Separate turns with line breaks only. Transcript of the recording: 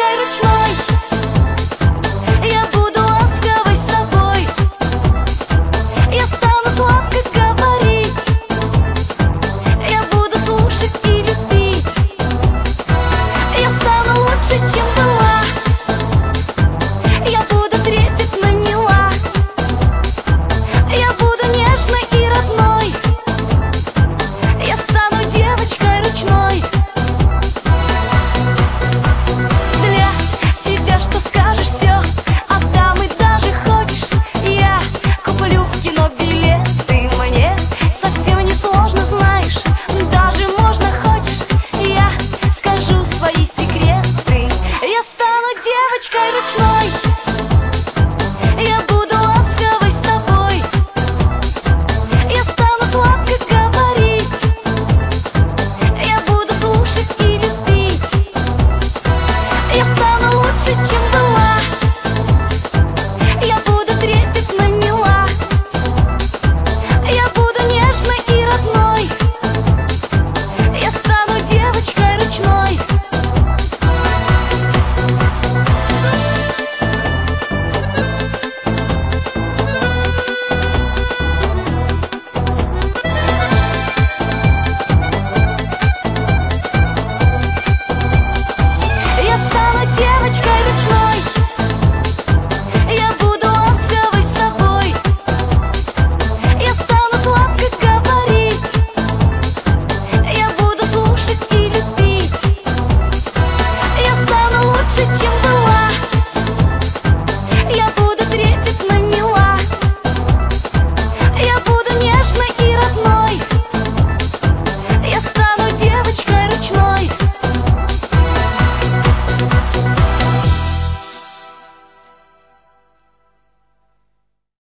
девочкой ручной. Я буду ласковой с собой. Я стану сладко говорить. Я буду слушать и любить. Я стану лучше, чем была. Я буду трепетно мила. Я буду нежной и родной. Я стану девочкой ручной. Для тебя что скажешь, все отдам и даже хочешь. Я куплю в кино билет. Ты мне совсем не сложно, знаешь. Даже можно, хочешь, я скажу свои секреты. Я стану девочкой ручной. Я буду ласковой с тобой. Я стану сладко говорить. Я буду слушать и любить. Я стану лучше, чем